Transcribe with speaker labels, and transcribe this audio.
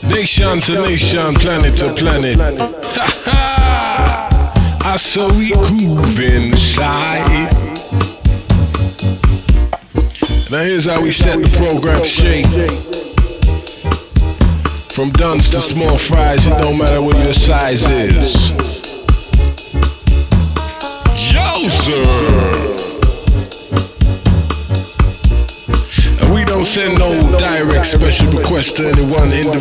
Speaker 1: Nation to nation, planet to planet. I saw we grooving slide. Now here's how we set the program straight. From duns to small fries, it don't matter what your size is. Yo, sir. And we don't send no direct special request to anyone individual.